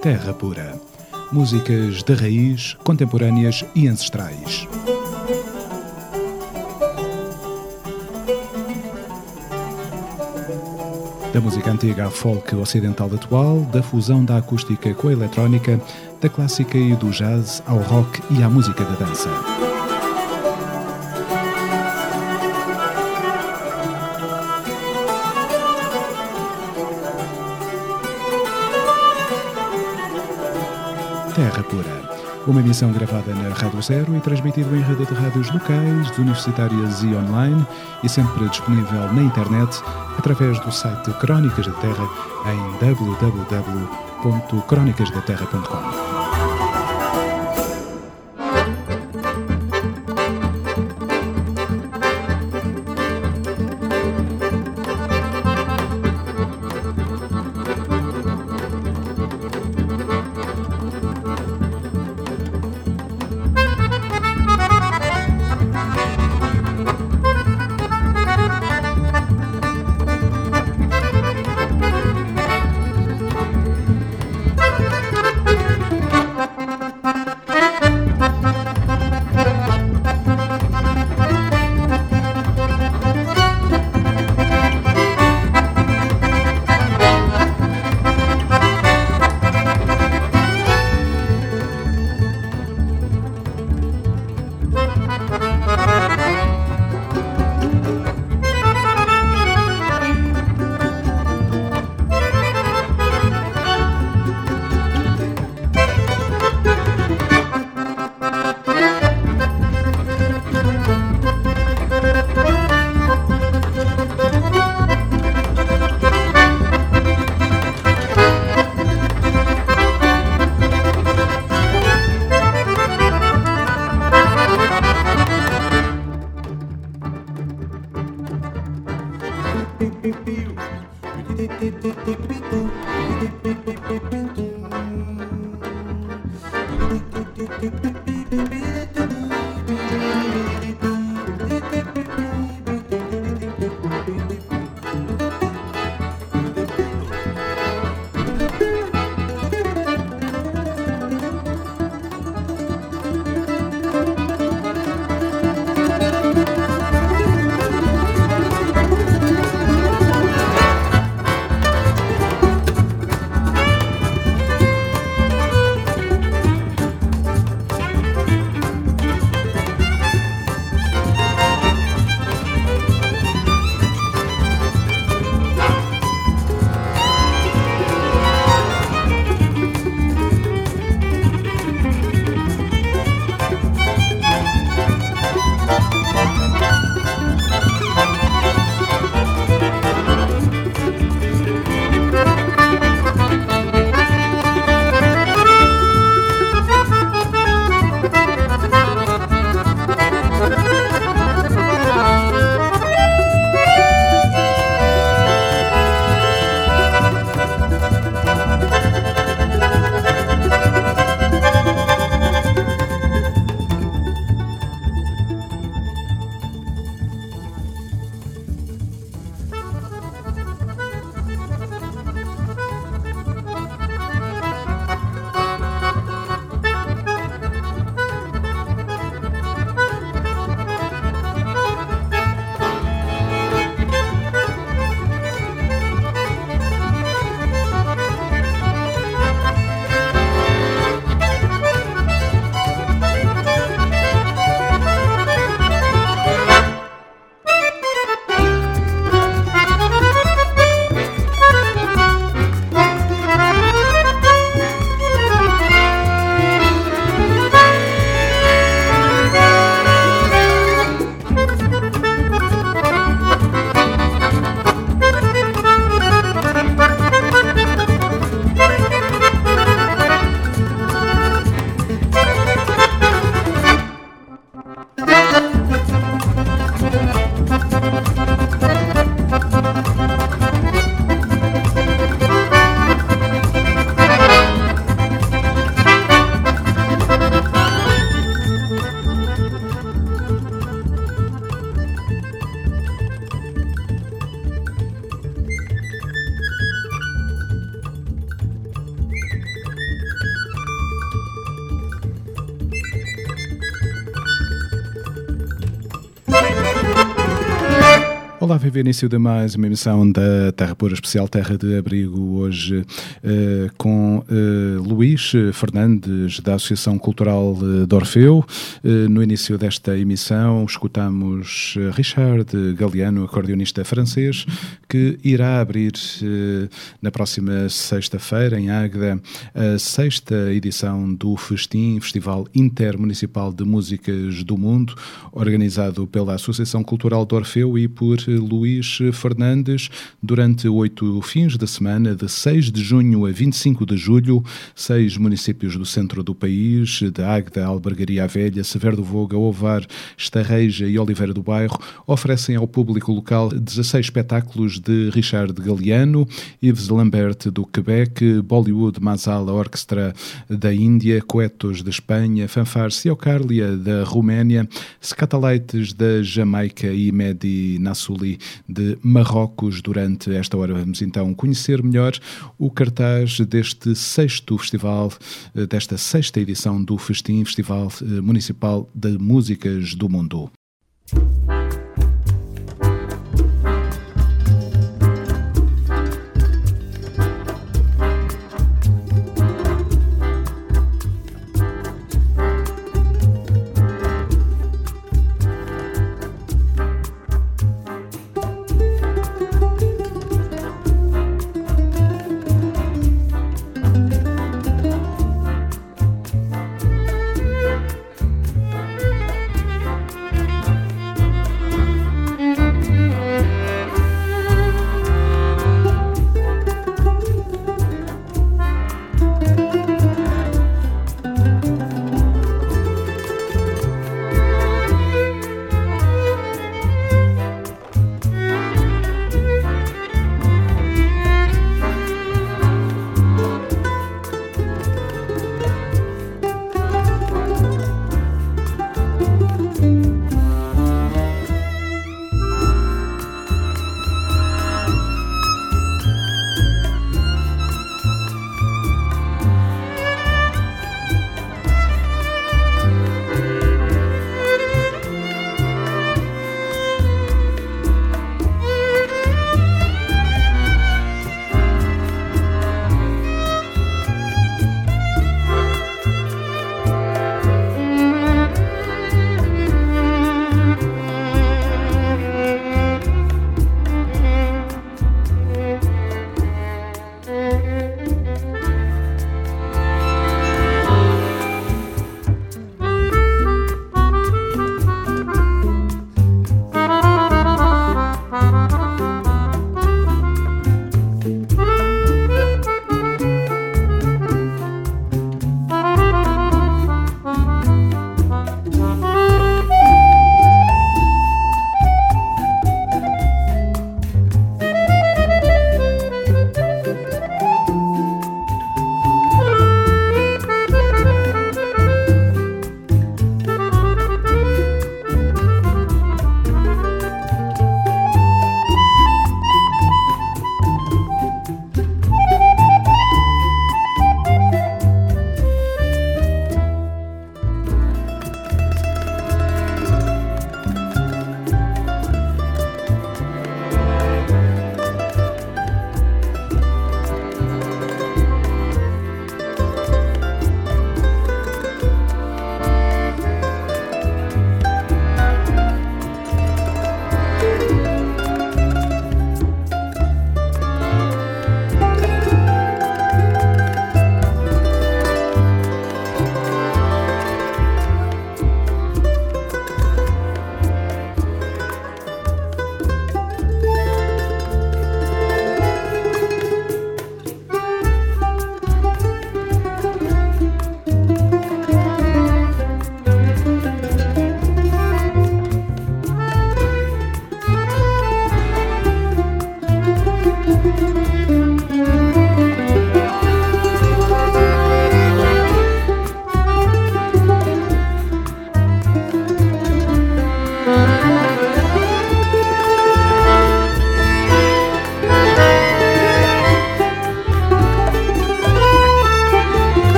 Terra Pura. Músicas de raiz, contemporâneas e ancestrais. Da música antiga à folk ocidental atual, da fusão da acústica com a eletrónica, da clássica e do jazz ao rock e à música da dança. Terra Pura. Uma emissão gravada na Rádio Zero e transmitida em rede de rádios locais, universitárias e online, e sempre disponível na internet através do site Crónicas da Terra em www.cronicasdaterra.com. Olá, viva início de mais uma emissão da Terra Pura, especial Terra de Abrigo, hoje com Luís Fernandes, da Associação Cultural de Orfeu. No início desta emissão escutamos Richard Galliano, acordeonista francês, que irá abrir na próxima sexta-feira, em Águeda, a 6ª edição do FESTIM, Festival Intermunicipal de Músicas do Mundo, organizado pela Associação Cultural de Orfeu e por Luís Fernandes, durante 8 fins de semana, de 6 de junho a 25 de julho, 6 municípios do centro do país, de Águeda, Albergaria Velha, Severo do Voga, Ovar, Estarreja e Oliveira do Bairro, oferecem ao público local 16 espetáculos de Richard Galliano, Yves Lambert do Quebec, Bollywood Masala Orchestra da Índia, Coetos de Espanha, Fanfare Ciocarlia da Roménia, Scatalites da Jamaica e Mehdi Nassouli de Marrocos. Durante esta hora vamos então conhecer melhor o cartaz deste 6º festival, desta 6ª edição do FESTIM, Festival Municipal de Músicas do Mundo.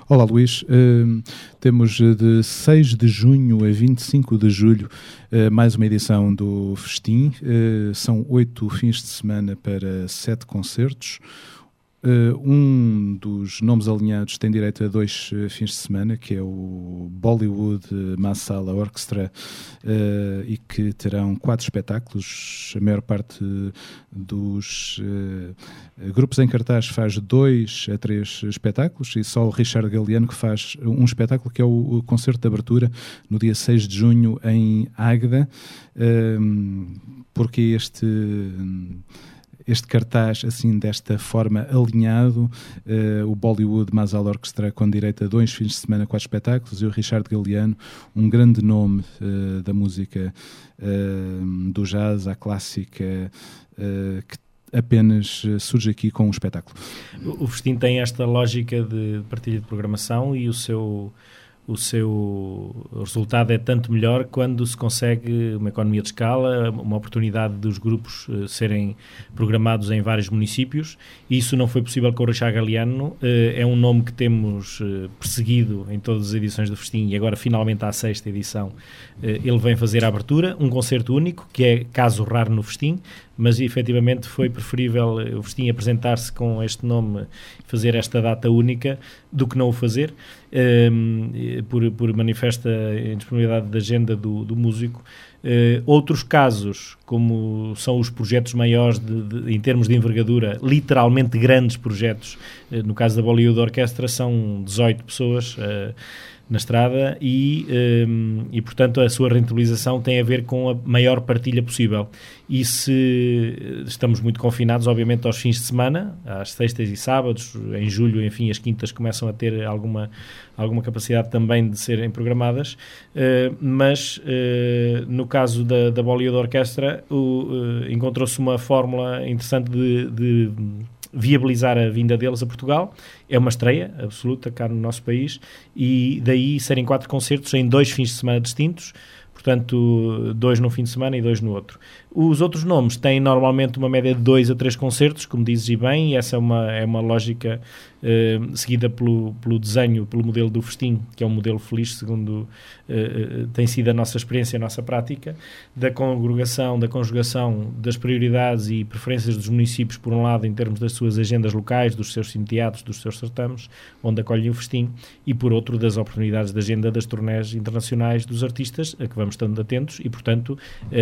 Olá, Luís. Temos de 6 de junho a 25 de julho mais uma edição do Festim. São 8 fins de semana para 7 concertos. Um dos nomes alinhados tem direito a 2 fins de semana, que é o Bollywood Masala Orchestra, e que terão 4 espetáculos. A maior parte dos grupos em cartaz faz 2 a 3 espetáculos, e só o Richard Galliano que faz um espetáculo, que é o concerto de abertura no dia 6 de junho em Águeda. Porque este cartaz, assim, desta forma, alinhado, o Bollywood Masala Orchestra com direito a 2 fins de semana, 4 espetáculos, e o Richard Galliano, um grande nome da música, do jazz à clássica, que apenas surge aqui com um espetáculo. O Festim tem esta lógica de partilha de programação, e o seu resultado é tanto melhor quando se consegue uma economia de escala, uma oportunidade dos grupos serem programados em vários municípios. Isso não foi possível com o Richard Galliano. É um nome que temos perseguido em todas as edições do Festim, e agora finalmente à 6ª edição ele vem fazer a abertura, um concerto único, que é caso raro no Festim, mas efetivamente foi preferível o Festim apresentar-se com este nome, fazer esta data única, do que não o fazer, por manifesta indisponibilidade da agenda do músico. Outros casos, como são os projetos maiores em termos de envergadura, literalmente grandes projetos, no caso da Bollywood Orchestra são 18 pessoas na estrada, e portanto a sua rentabilização tem a ver com a maior partilha possível. E se estamos muito confinados, obviamente, aos fins de semana, às sextas e sábados, em julho, enfim, as quintas começam a ter alguma capacidade também de serem programadas, mas no caso da Bollywood Orchestra encontrou-se uma fórmula interessante de viabilizar a vinda deles a Portugal. É uma estreia absoluta cá no nosso país, e daí serem 4 concertos em 2 fins de semana distintos, portanto 2 num fim de semana e 2 no outro. Os outros nomes têm normalmente uma média de 2 a 3 concertos, como dizes e bem, e essa é uma lógica seguida pelo desenho, pelo modelo do Festim, que é um modelo feliz, segundo tem sido a nossa experiência, a nossa prática, da conjugação das prioridades e preferências dos municípios, por um lado, em termos das suas agendas locais, dos seus teatros, dos seus certames, onde acolhem o Festim, e por outro, das oportunidades de agenda das turnés internacionais dos artistas, a que vamos estando atentos, e, portanto,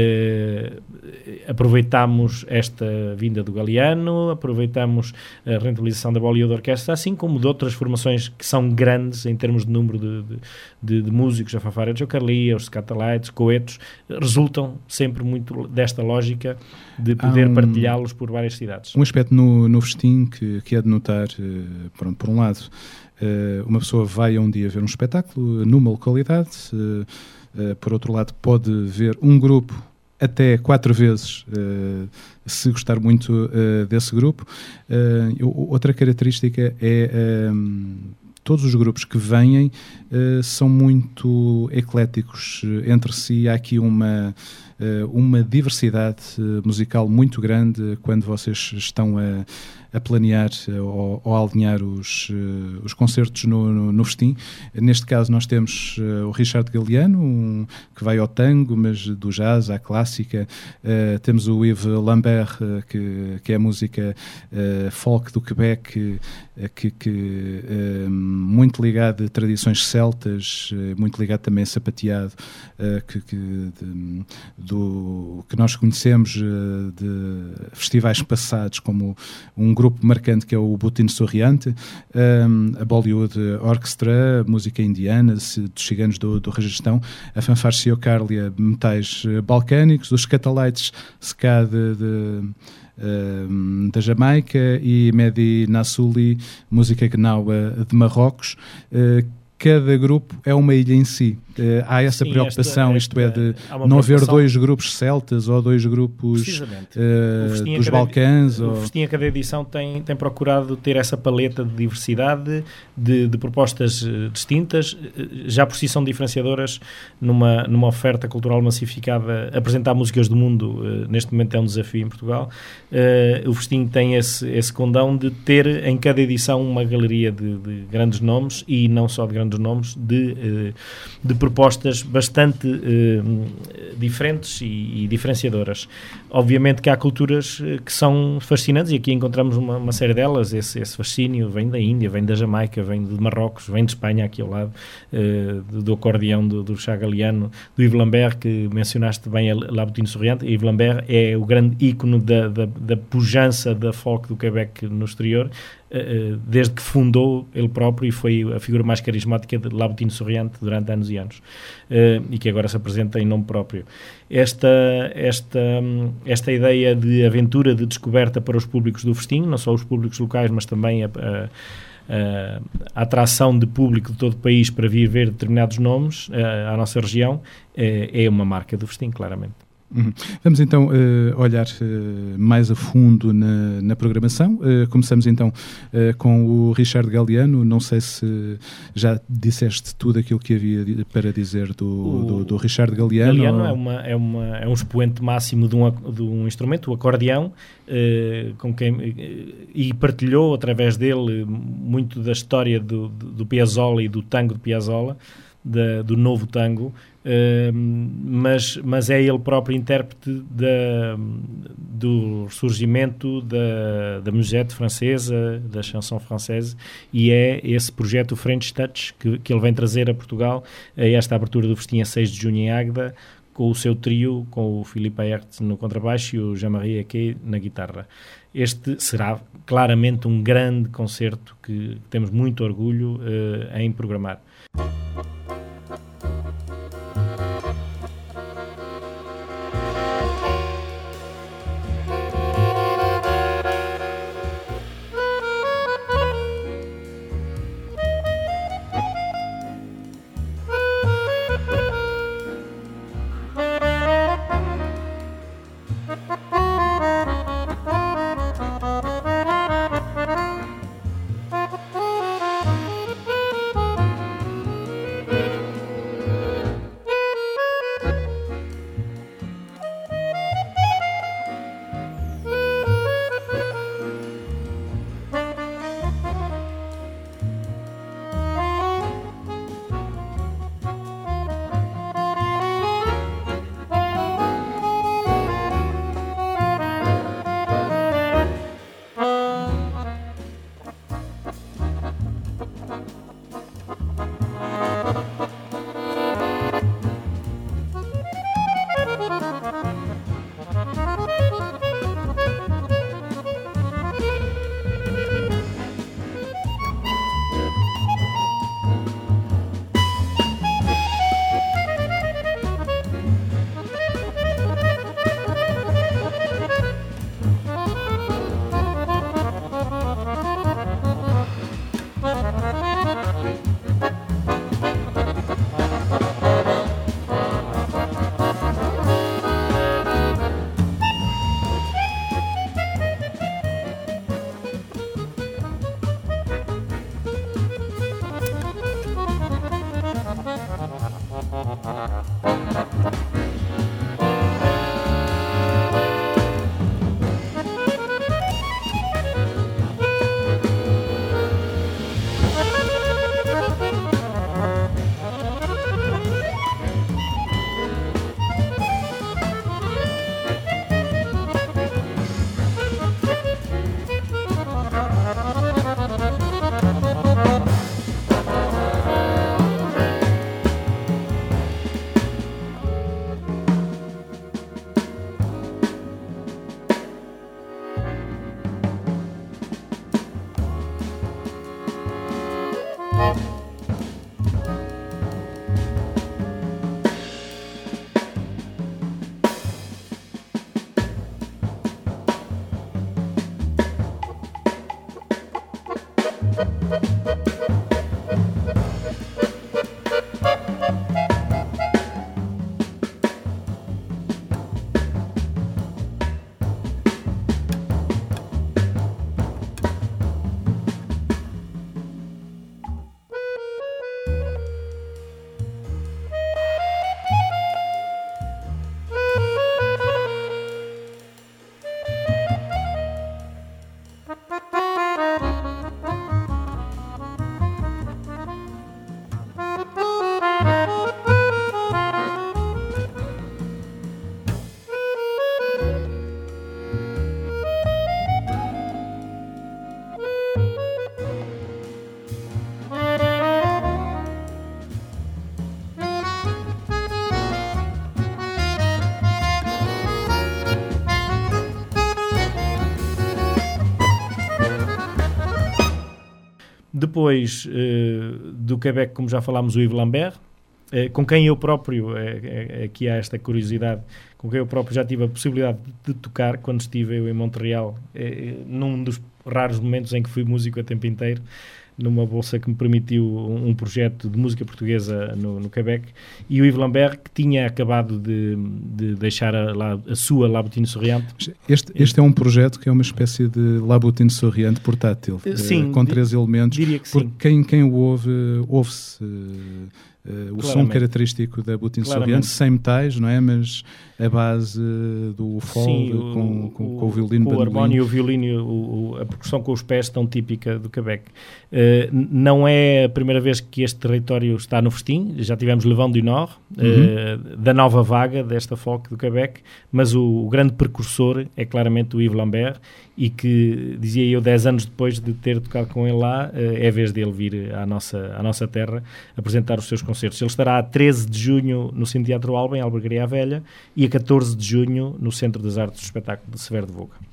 aproveitamos esta vinda do Galliano, aproveitamos a rentabilização da Bollywood Orchestra, assim como de outras formações que são grandes em termos de número de músicos, a Fanfara de Jocarlia, os Scatalites, Coetos, resultam sempre muito desta lógica de poder partilhá-los por várias cidades. Um aspecto no Festim que é de notar, por um lado, uma pessoa vai um dia ver um espetáculo numa localidade, por outro lado pode ver um grupo até 4 vezes, se gostar muito desse grupo. Outra característica é todos os grupos que vêm são muito ecléticos entre si. Há aqui uma diversidade musical muito grande quando vocês estão a planear ou a alinhar os concertos no Festim. Neste caso nós temos o Richard Galliano, que vai ao tango, mas do jazz à clássica. Temos o Yves Lambert, que é a música folk do Quebec, que muito ligado a tradições celtas, muito ligado também a sapateado, que nós conhecemos de festivais passados, como um grupo marcante que é o Butin Sorriante, a Bollywood Orchestra, música indiana, dos ciganos do Rajastão, a Fanfare Jocarlia, metais balcânicos, os Scatalites, ska da Jamaica, e Mehdi Nassouli, música gnawa de Marrocos, cada grupo é uma ilha em si. Há essa preocupação, isto é, de não haver dois grupos celtas ou dois grupos dos Balcãs. O Festim a cada edição tem procurado ter essa paleta de diversidade, de propostas distintas, já por si são diferenciadoras numa oferta cultural massificada. Apresentar músicas do mundo, neste momento é um desafio em Portugal. O Festim tem esse condão de ter em cada edição uma galeria de grandes nomes, e não só de grandes nomes, de propostas bastante diferentes e diferenciadoras. Obviamente que há culturas que são fascinantes, e aqui encontramos uma série delas. Esse fascínio vem da Índia, vem da Jamaica, vem de Marrocos, vem de Espanha, aqui ao lado, do acordeão do Chá Galiano, do Yves Lambert, que mencionaste bem, a Labutino Sorriante. Yves Lambert é o grande ícone da pujança da folk do Quebec no exterior, desde que fundou ele próprio, e foi a figura mais carismática de Labutino Sorriante durante anos e anos, e que agora se apresenta em nome próprio. Esta ideia de aventura, de descoberta para os públicos do Festim, não só os públicos locais, mas também a atração de público de todo o país para vir ver determinados nomes à nossa região, é uma marca do Festim, claramente. Vamos então olhar mais a fundo na programação. Começamos então com o Richard Galiano. Não sei se já disseste tudo aquilo que havia para dizer do Richard Galiano. Galiano é um expoente máximo de um instrumento, o acordeão, e partilhou através dele muito da história do Piazzolla e do tango de Piazzolla, do novo tango, mas é ele próprio intérprete do ressurgimento da musette francesa, da chanson française, e é esse projeto, o French Touch, que ele vem trazer a Portugal, a esta abertura do Festim a 6 de junho em Águeda, com o seu trio, com o Philippe Aert no contrabaixo e o Jean-Marie Eke na guitarra. Este será claramente um grande concerto que temos muito orgulho em programar. Depois do Quebec, como já falámos, o Yves Lambert, com quem eu próprio, aqui há esta curiosidade, com quem eu próprio já tive a possibilidade de tocar quando estive eu em Montreal, num dos raros momentos em que fui músico a tempo inteiro, numa bolsa que me permitiu um projeto de música portuguesa no Quebec, e o Yves Lambert, que tinha acabado de deixar a sua Laboutine Souriante. Este é um projeto que é uma espécie de Laboutine Souriante portátil, sim, com 3 elementos, diria que porque sim. quem o ouve-se o som característico da Laboutine Souriante, sem metais, não é? Mas a base do folk, com o violino, com o harmónio e o violino, a percussão com os pés tão típica do Quebec. Não é a primeira vez que este território está no festim, já tivemos Le Vent du Nord, da nova vaga desta folk do Quebec, mas o grande precursor é claramente o Yves Lambert, e que, dizia eu, 10 anos depois de ter tocado com ele lá, é a vez dele vir à nossa terra apresentar os seus concertos. Ele estará a 13 de junho no Cine Teatro Alba, em Albergaria à Velha, e a 14 de junho no Centro das Artes do Espetáculo de Severo de Voga.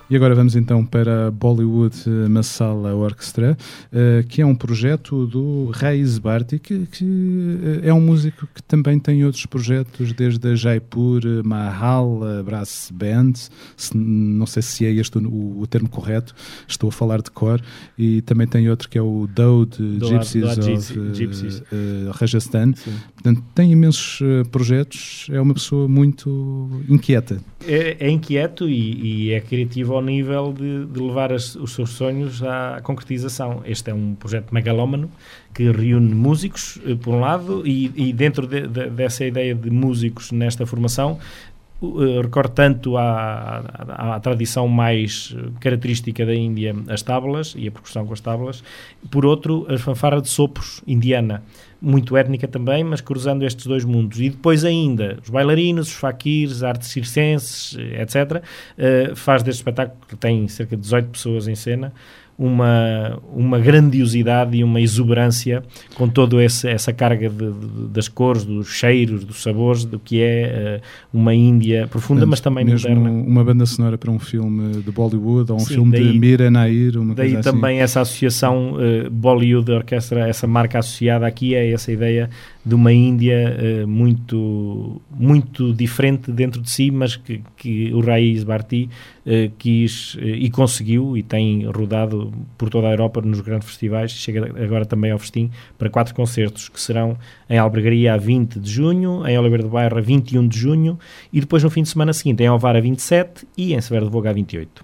E agora vamos então para Bollywood Masala Orchestra, que é um projeto do Raiz Bharti, que é um músico que também tem outros projetos, desde a Jaipur Mahal Brass Band, não sei se é este o termo correto, estou a falar de cor, e também tem outro que é o Daud Gypsies Rajasthan. Sim. Portanto, tem imensos projetos, é uma pessoa muito inquieta. É inquieto e é criativo ao nível de levar os seus sonhos à concretização. Este é um projeto megalómano que reúne músicos, por um lado, e dentro dessa ideia de músicos nesta formação, recorre tanto à tradição mais característica da Índia, as tablas e a percussão com as tablas, por outro, a fanfarra de sopros indiana, muito étnica também, mas cruzando estes dois mundos. E depois ainda os bailarinos, os faquirs, artes circenses, etc. Faz deste espetáculo, que tem cerca de 18 pessoas em cena, uma grandiosidade e uma exuberância com toda essa carga das cores, dos cheiros, dos sabores, do que é uma Índia profunda, mas também mesmo moderna. Uma banda sonora para um filme de Bollywood ou um filme de Mira Nair, uma daí coisa assim. Também essa associação Bollywood Orquestra, essa marca associada aqui é essa ideia de uma Índia muito, muito diferente dentro de si, mas que o Raiz Bharti quis e conseguiu, e tem rodado por toda a Europa nos grandes festivais, chega agora também ao festim para 4 concertos, que serão em Albergaria a 20 de junho, em Oliveira do Bairro a 21 de junho, e depois no fim de semana seguinte em Ovar a 27 e em Severo de Voga a 28.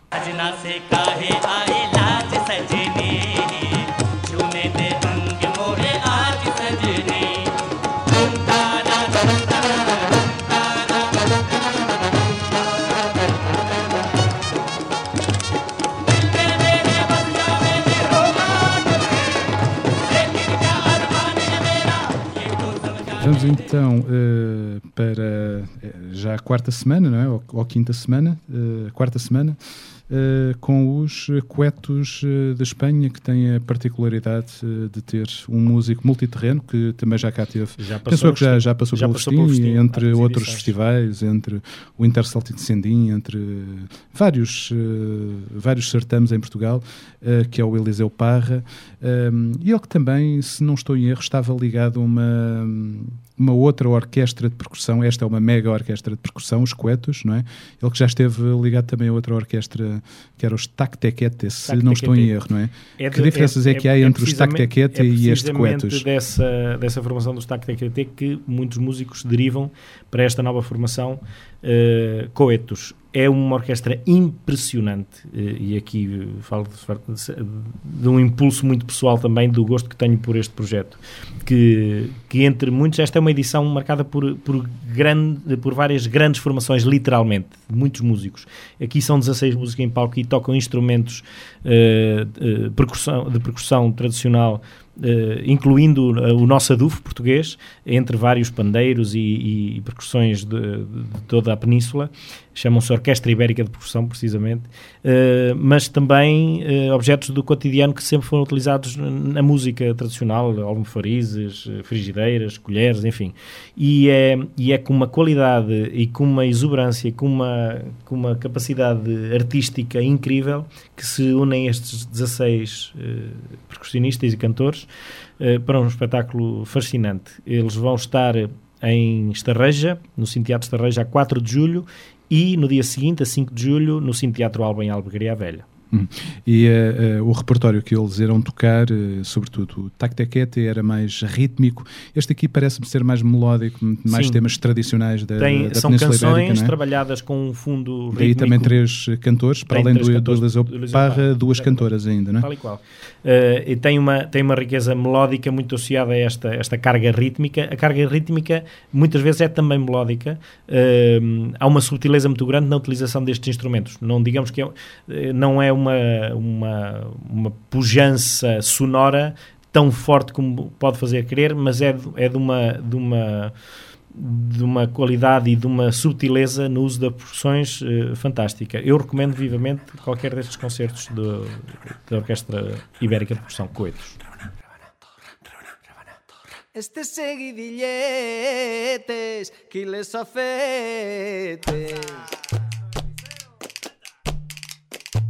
Vamos então para já a quarta semana, não é? Ou quinta semana, quarta semana, com os Coetos de Espanha, que têm a particularidade de ter um músico multiterreno, que também já cá teve. Pensou que já passou pelo festim, entre outros festivais, entre o Interceltic Sendin, entre vários certames em Portugal, que é o Eliseu Parra, e ele que também, se não estou em erro, estava ligado a uma outra orquestra de percussão. Esta é uma mega orquestra de percussão, os Coetos, não é? Ele que já esteve ligado também a outra orquestra, que era os Taktekete, se não estou em erro, não é? Que diferenças é que há entre os Taktekete e este Coetos? Dessa formação dos Taktekete que muitos músicos derivam para esta nova formação Coetos. É uma orquestra impressionante, e aqui falo de um impulso muito pessoal também, do gosto que tenho por este projeto, que entre muitos, esta é uma edição marcada por várias grandes formações, literalmente, de muitos músicos. Aqui são 16 músicos em palco e tocam instrumentos de percussão tradicional, incluindo o nosso adufo português, entre vários pandeiros e percussões de toda a península. Chamam-se Orquestra Ibérica de Percussão, precisamente, mas também objetos do cotidiano que sempre foram utilizados na música tradicional, almofarizes, frigideiras, colheres, enfim. E é com uma qualidade e com uma exuberância, com uma capacidade artística incrível, que se unem estes 16 percussionistas e cantores para um espetáculo fascinante. Eles vão estar em Estarreja, no Cine Teatro Estarreja, a 4 de julho, e no dia seguinte, a 5 de julho, no Cine Teatro Alba, em Albergaria Velha. E o repertório que eles irão tocar, sobretudo o Taktekete, era mais rítmico. Este aqui parece-me ser mais melódico, mais temas tradicionais da são Península canções Ibérica, não é? trabalhadas com um fundo rítmico. Daí também 3 cantores, para além do Eliseu Parra, 2 cantoras ainda, não é? Tal e qual. E tem uma riqueza melódica muito associada a esta carga rítmica. A carga rítmica muitas vezes é também melódica. Há uma subtileza muito grande na utilização destes instrumentos. Não digamos que não é uma pujança sonora tão forte como pode fazer crer, mas é de uma qualidade e de uma subtileza no uso das percussões fantástica. Eu recomendo vivamente qualquer destes concertos da Orquestra Ibérica de Percussão Coetos. Estes seguidilletes que les afetes.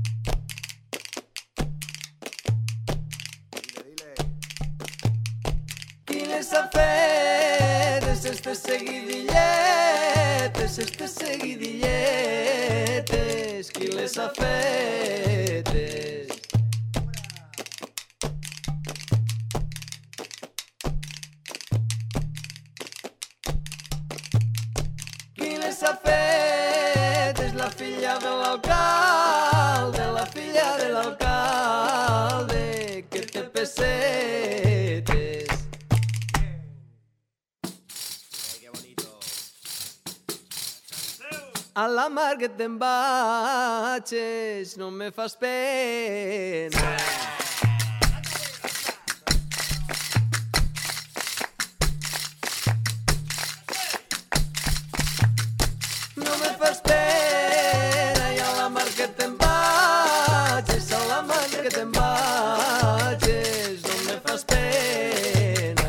seguidilletes, qui les ha fetes? Qui les ha fetes? La filla de l'alcalde, la filla de l'alcalde, que té pessetes. A la mar que te'n vaig, no me fas pena. No me fas pena, i a la mar que te'n vaig, a la mar que te'n vaig, no me fas pena.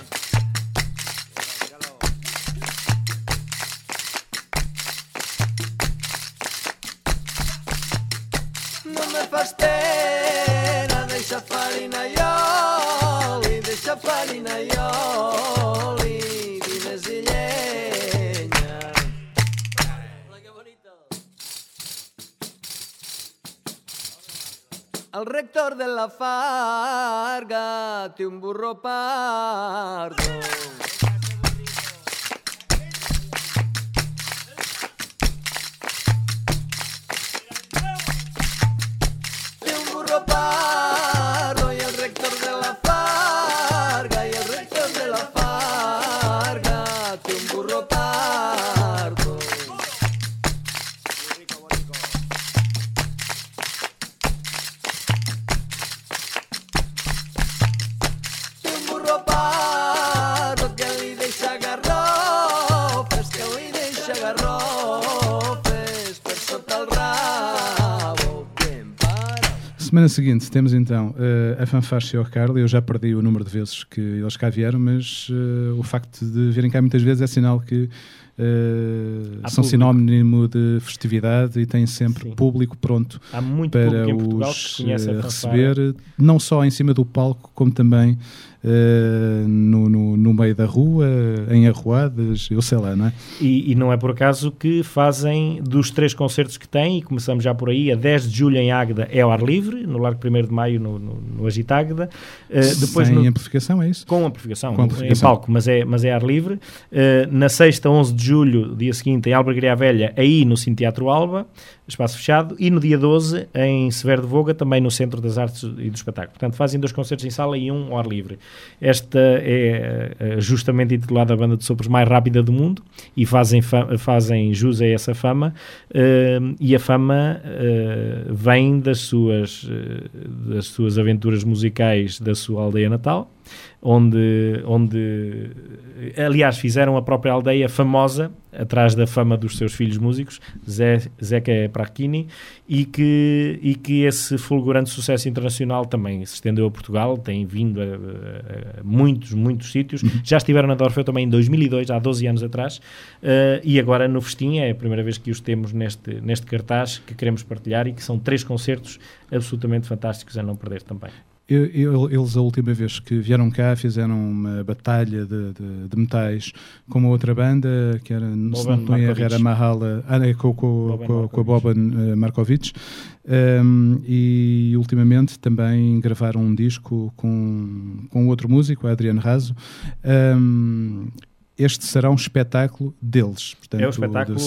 No me fas pena, deixa farina i oli, deixa farina i oli, vines i llenya. Hola, que bonito. El rector de la Farga té un burro pardo. Pardo, y el rector de la Farga, y el rector de la Farga, té un burro pardo. Té un burro pardo que li deixa garrofes, que li deixa garrofes per sota el rabo. Semana seguinte temos então a Fanfare Sr. Carly. Eu já perdi o número de vezes que eles cá vieram, mas o facto de virem cá muitas vezes é sinal que são sinónimo de festividade e têm sempre público pronto para os receber, não só em cima do palco, como também no meio da rua, em arruadas, eu sei lá, não é? E não é por acaso que fazem dos 3 concertos que têm, e começamos já por aí, a 10 de julho em Águeda é ao ar livre, no Largo 1º de Maio no Agitágueda. Depois sem amplificação, é isso? Com amplificação, em palco, mas é ar livre. Na sexta, 11 de julho, dia seguinte, em Albergaria Velha, aí no Cine Teatro Alba, espaço fechado, e no dia 12, em Severo de Voga, também no Centro das Artes e do Espetáculo. Portanto, fazem 2 concertos em sala e 1 ao ar livre. Esta é justamente intitulada a banda de sopros mais rápida do mundo, e fazem jus a essa fama, e a fama vem das suas aventuras musicais da sua aldeia natal, onde aliás fizeram a própria aldeia famosa atrás da fama dos seus filhos músicos, Zeca Prachini, e que esse fulgurante sucesso internacional também se estendeu a Portugal, tem vindo a muitos sítios. Já estiveram na Dorfeu também em 2002, há 12 anos atrás, e agora no Festim é a primeira vez que os temos neste cartaz que queremos partilhar, e que são 3 concertos absolutamente fantásticos a não perder também. Eles, a última vez que vieram cá, fizeram uma batalha de metais com uma outra banda, que era, se não me erro, era Mahala, com a Boban Markovic, e ultimamente também gravaram um disco com outro músico, Adriano Raso. Este será um espetáculo deles, portanto, é o espetáculo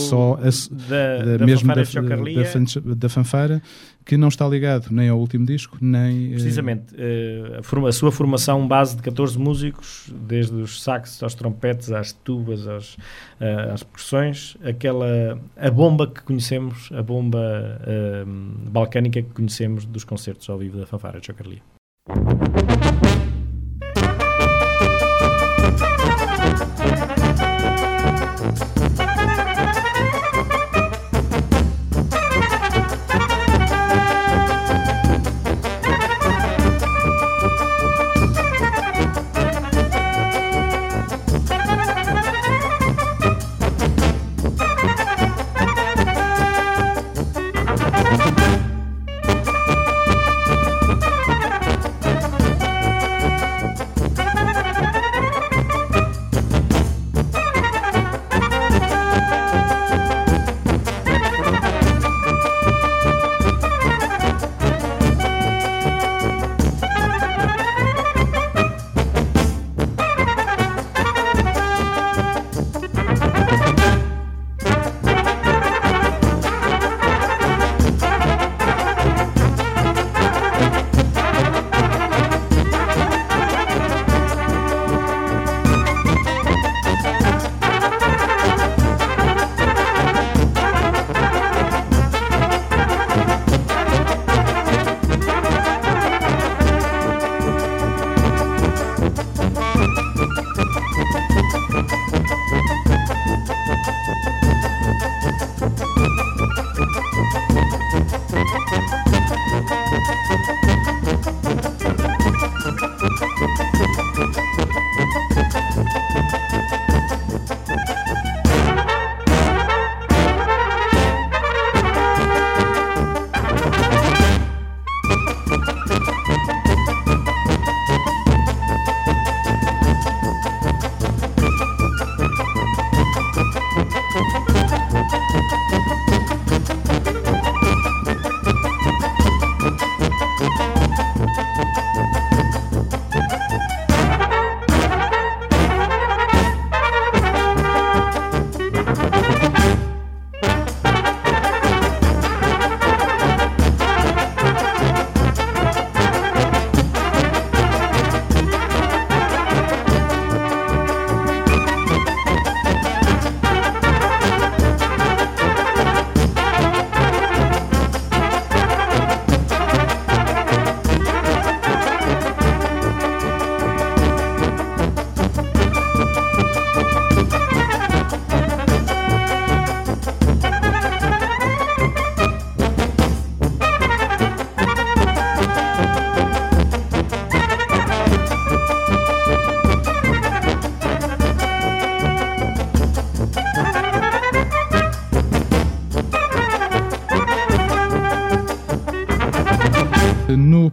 da Fanfare, que não está ligado nem ao último disco, nem... Precisamente, a sua formação base de 14 músicos, desde os saxos aos trompetes, às tubas, às percussões, a bomba que conhecemos, a bomba balcânica que conhecemos dos concertos ao vivo da Fanfare Sr. Carly.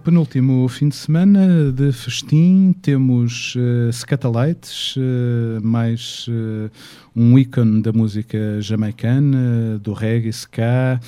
penúltimo fim de semana de festim, temos Skatalites, mais um ícone da música jamaicana, do reggae, ska,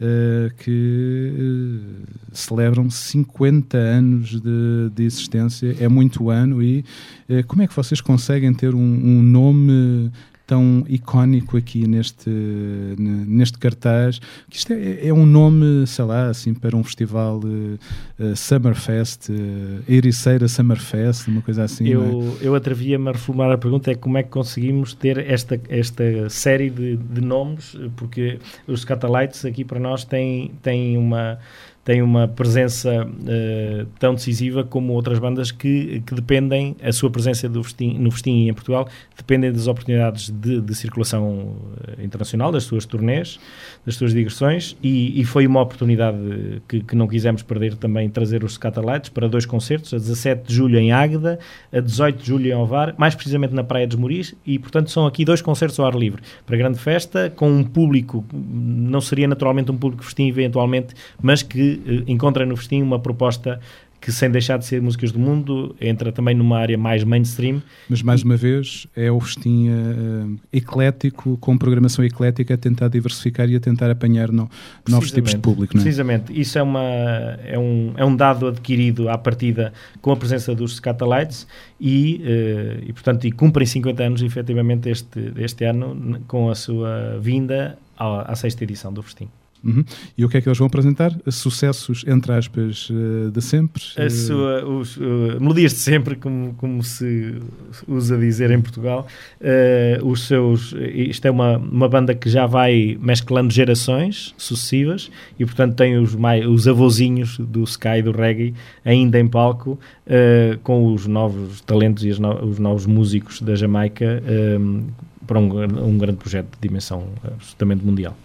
que celebram 50 anos de existência. É muito ano. E como é que vocês conseguem ter um nome tão icónico aqui neste cartaz? Que isto é um nome, sei lá, assim, para um festival Summerfest, Ericeira Summerfest, uma coisa assim. Eu atrevia-me a reformular a pergunta, é como é que conseguimos ter esta série de nomes, porque os Skatalites aqui para nós têm uma presença tão decisiva como outras bandas que dependem, a sua presença no festim em Portugal, dependem das oportunidades de circulação internacional, das suas turnés, das suas digressões, e foi uma oportunidade que não quisemos perder também, trazer os Skatalites para 2 concertos, a 17 de julho em Águeda, a 18 de julho em Ovar, mais precisamente na Praia dos Moris, e portanto são aqui 2 concertos ao ar livre, para grande festa, com um público, não seria naturalmente um público festim eventualmente, mas que encontra no festim uma proposta que, sem deixar de ser músicas do mundo, entra também numa área mais mainstream. Mas, mais uma vez, é o festim eclético, com programação eclética, a tentar diversificar e a tentar apanhar novos tipos de público, não é? Precisamente. Isso é um dado adquirido à partida com a presença dos Skatalites e portanto, cumprem 50 anos, efetivamente, este ano, com a sua vinda à 6ª edição do festim. Uhum. E o que é que eles vão apresentar? Sucessos, entre aspas, de sempre? Os melodias de sempre, como se usa dizer em Portugal. Isto é uma banda que já vai mesclando gerações sucessivas e, portanto, tem os avôzinhos do ska e do reggae ainda em palco, com os novos talentos e os novos músicos da Jamaica, para um grande projeto de dimensão absolutamente mundial.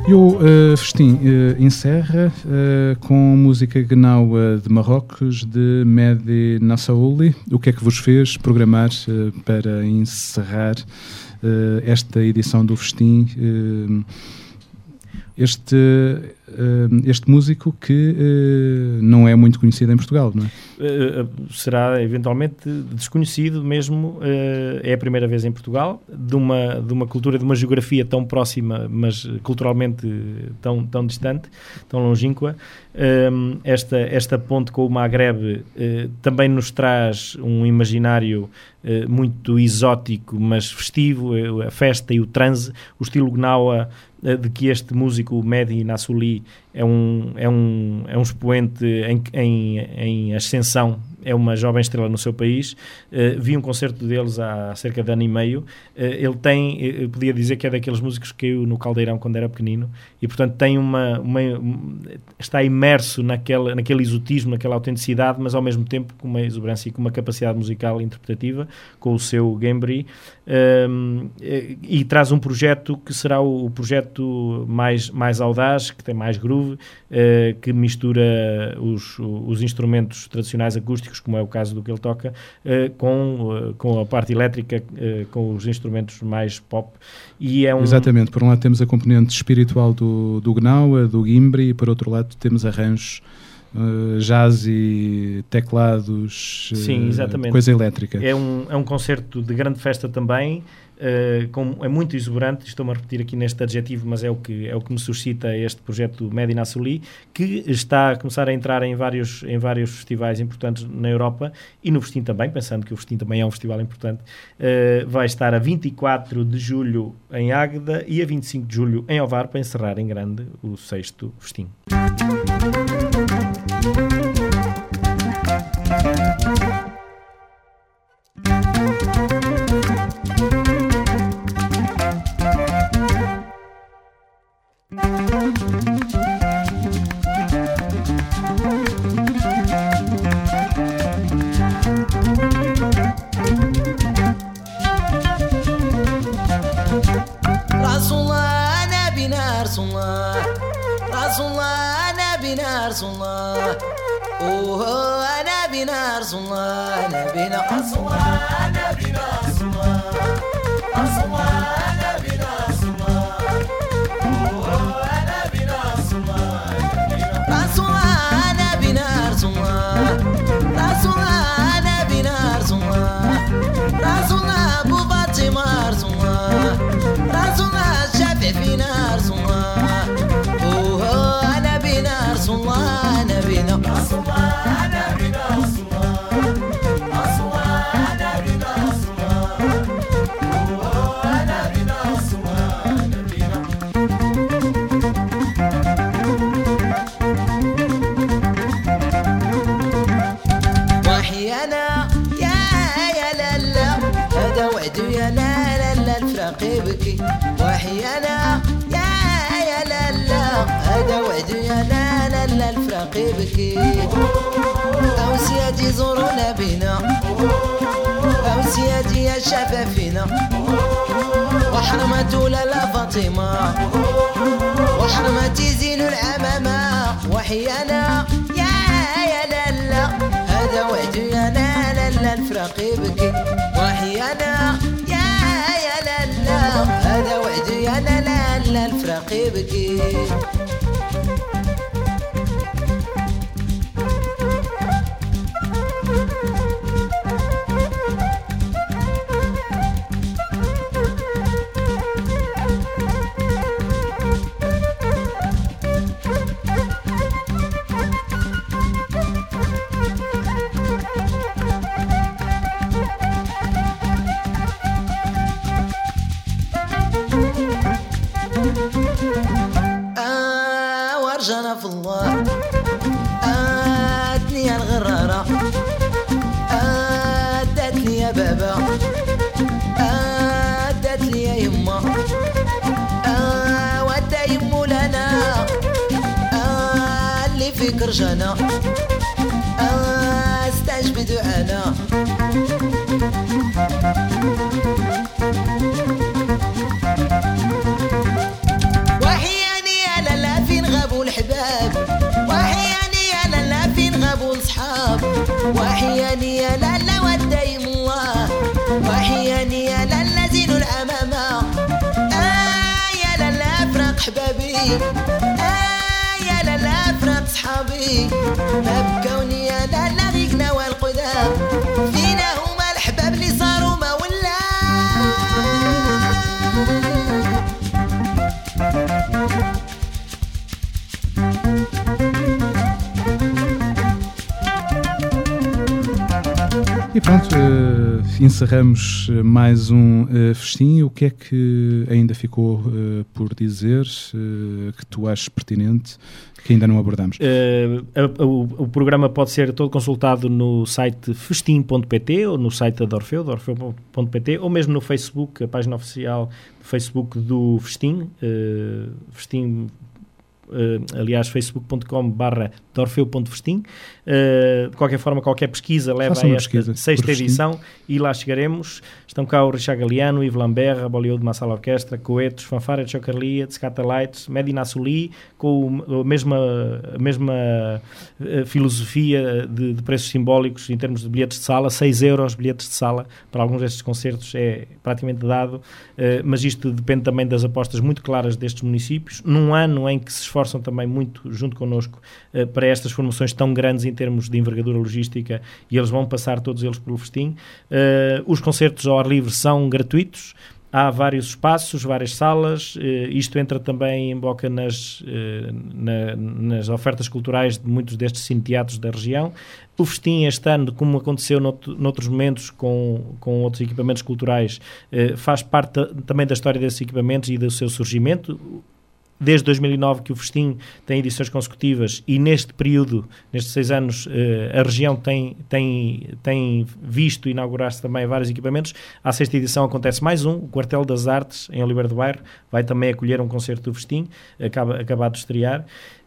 E o festim encerra com música gnaua de Marrocos, de Mehdi Nassaouli. O que é que vos fez programar para encerrar esta edição do festim? Este músico que não é muito conhecido em Portugal, não é? Será eventualmente desconhecido mesmo, é a primeira vez em Portugal, de uma cultura, de uma geografia tão próxima, mas culturalmente tão distante, tão longínqua. Esta ponte com o Maghreb também nos traz um imaginário muito exótico, mas festivo, a festa e o transe, o estilo gnawa de que este músico, Mehdi Nassaouli, é um expoente em ascensão, é uma jovem estrela no seu país. Vi um concerto deles há cerca de ano e meio. Ele tem, eu podia dizer que é daqueles músicos que caiu no caldeirão quando era pequenino e, portanto, tem está imerso naquele exotismo, naquela autenticidade, mas ao mesmo tempo com uma exuberância e com uma capacidade musical interpretativa, com o seu gambri, e traz um projeto que será o projeto mais audaz, que tem mais groove, que mistura os instrumentos tradicionais acústicos, como é o caso do que ele toca, com a parte elétrica, com os instrumentos mais pop. E Exatamente, por um lado temos a componente espiritual do gnawa, do gimbri, e por outro lado temos arranjos jazz e teclados. Sim, exatamente. Coisa elétrica. É um concerto de grande festa também. É muito exuberante, estou-me a repetir aqui neste adjetivo, mas é o que me suscita este projeto Mehdi Nassaouli, que está a começar a entrar em vários festivais importantes na Europa e no Festim também, pensando que o Festim também é um festival importante. Vai estar a 24 de julho em Águeda e a 25 de julho em Ovar, para encerrar em grande o 6º Festim. أو سيادي زورونا بينا أو سيادي يا شفافينا وحرمة لالا فاطمة وحرمتي زين العمامة وحيانا يا لالا هذا وعد يا لالا الفراق يبكي وحيانا يا لالا هذا وعد يا لالا الفراق يبكي ورجانا في الله ادني الغرارة ادتني يا بابا ادتني يا يما ودا يمو لنا اللي فيك رجانا استجب دعانا وحياني الخطاب وحياني يا لالا والدايم الله وحياني يا لالا زين الأمامة يا لالا أفرق حبابي يا لالا أفرق صحابي أبكوني يا لالا غيقنا والقدام فينا هما الحباب اللي صاروا ما ولا E pronto, encerramos mais festim. O que é que ainda ficou por dizer que tu achas pertinente, que ainda não abordamos? O programa pode ser todo consultado no site festim.pt ou no site da Orfeu, orfeu.pt, ou mesmo no Facebook, a página oficial do Facebook do Festim, aliás, facebook.com/dorfeu.festim. De qualquer forma, qualquer pesquisa leva a esta sexta edição e lá chegaremos. Estão cá o Richard Galeano, Yves Lambert, Bollywood Massala Orquestra, Coetos, Fanfara de Chocarlia, Tscata Lights, Medina Suli, com a mesma filosofia de preços simbólicos em termos de bilhetes de sala, 6 euros bilhetes de sala. Para alguns destes concertos é praticamente dado, mas isto depende também das apostas muito claras destes municípios, num ano em que se esforçam também muito junto connosco para estas formações tão grandes em termos de envergadura logística, e eles vão passar todos eles pelo Festim. Os concertos ao ar livre são gratuitos, há vários espaços, várias salas, isto entra também em boca nas ofertas culturais de muitos destes cineteatros da região. O Festim este ano, como aconteceu noutros momentos com outros equipamentos culturais, faz parte também da história desses equipamentos e do seu surgimento. Desde 2009 que o Festim tem edições consecutivas e neste período, nestes 6 anos, a região tem visto inaugurar-se também vários equipamentos. À sexta edição acontece mais um, o Quartel das Artes, em Oliveira do Bairro, vai também acolher um concerto do Festim, acabado de estrear.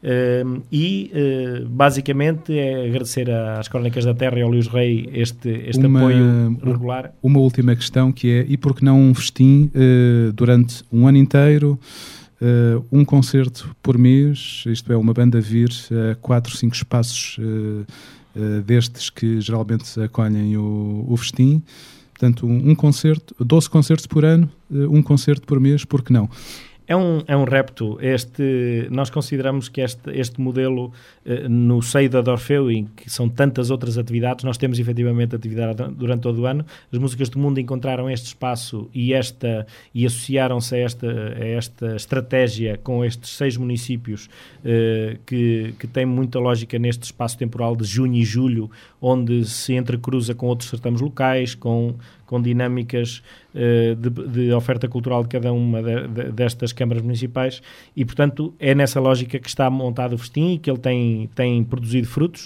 Basicamente é agradecer às Crónicas da Terra e ao Luís Rei este apoio regular. Uma última questão que é, e por que não um Festim durante um ano inteiro? Um concerto por mês, isto é, uma banda vir a 4, 5 espaços destes que geralmente acolhem o Festim. Portanto, um concerto, 12 concertos por ano, um concerto por mês, por que não? É um repto. Nós consideramos que este modelo, no seio da Orfeu, em que são tantas outras atividades, nós temos efetivamente atividade durante todo o ano. As Músicas do Mundo encontraram este espaço e associaram-se a esta estratégia com estes 6 municípios que tem muita lógica neste espaço temporal de junho e julho, onde se entrecruza com outros certames locais, com dinâmicas de oferta cultural de cada uma destas câmaras municipais, e portanto é nessa lógica que está montado o Festim e que ele tem produzido frutos,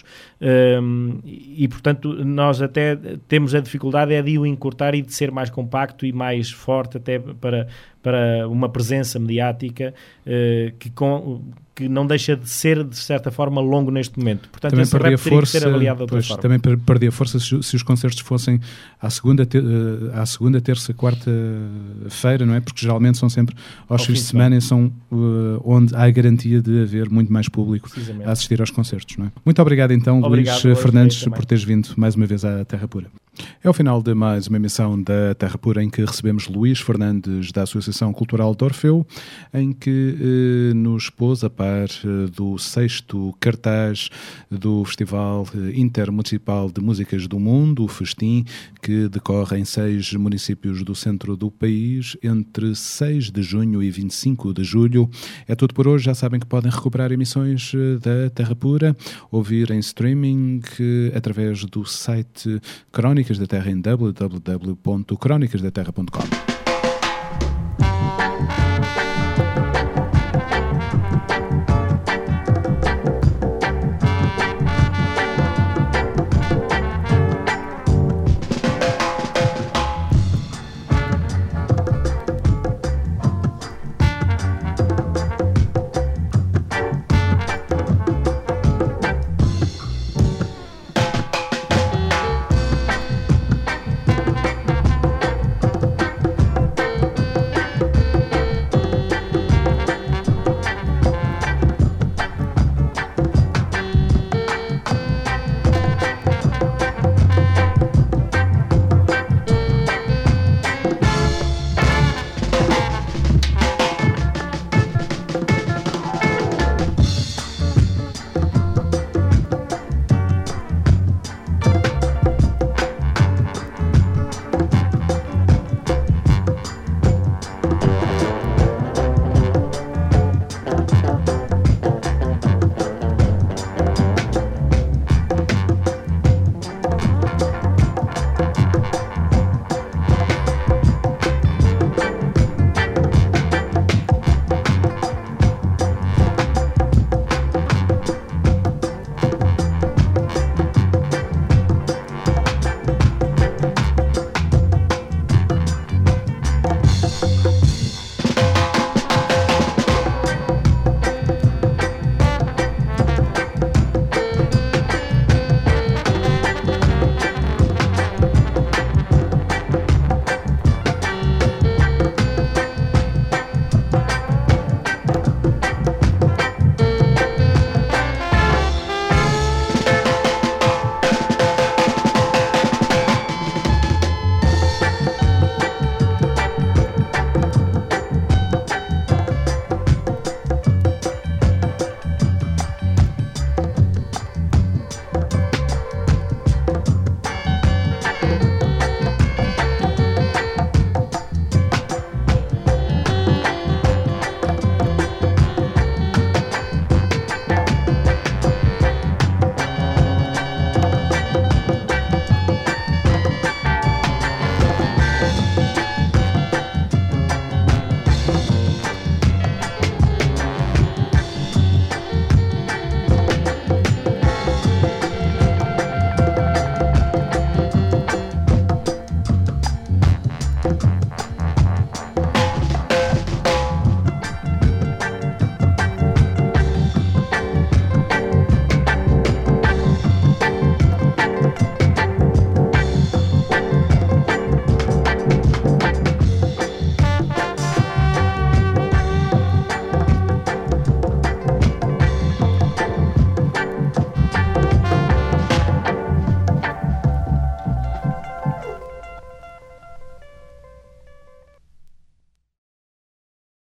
e portanto nós até temos a dificuldade de o encurtar e de ser mais compacto e mais forte até para uma presença mediática que não deixa de ser, de certa forma, longo neste momento. Portanto, também esse rap teria que ser avaliado de outra forma. Também perdia força se os concertos fossem à segunda, terça, quarta-feira, não é? Porque geralmente são sempre aos fins de semana e são onde há a garantia de haver muito mais público a assistir aos concertos, não é? Muito obrigado então, Luís Fernandes, por teres vindo mais uma vez à Terra Pura. É o final de mais uma emissão da Terra Pura, em que recebemos Luís Fernandes, da Associação Cultural de Orfeu, em que nos pôs a par do 6º cartaz do Festival Intermunicipal de Músicas do Mundo, o Festim, que decorre em 6 municípios do centro do país, entre 6 de junho e 25 de julho. É tudo por hoje. Já sabem que podem recuperar emissões da Terra Pura, ouvir em streaming através do site Crónicas da Terra em www.cronicasdaterra.com.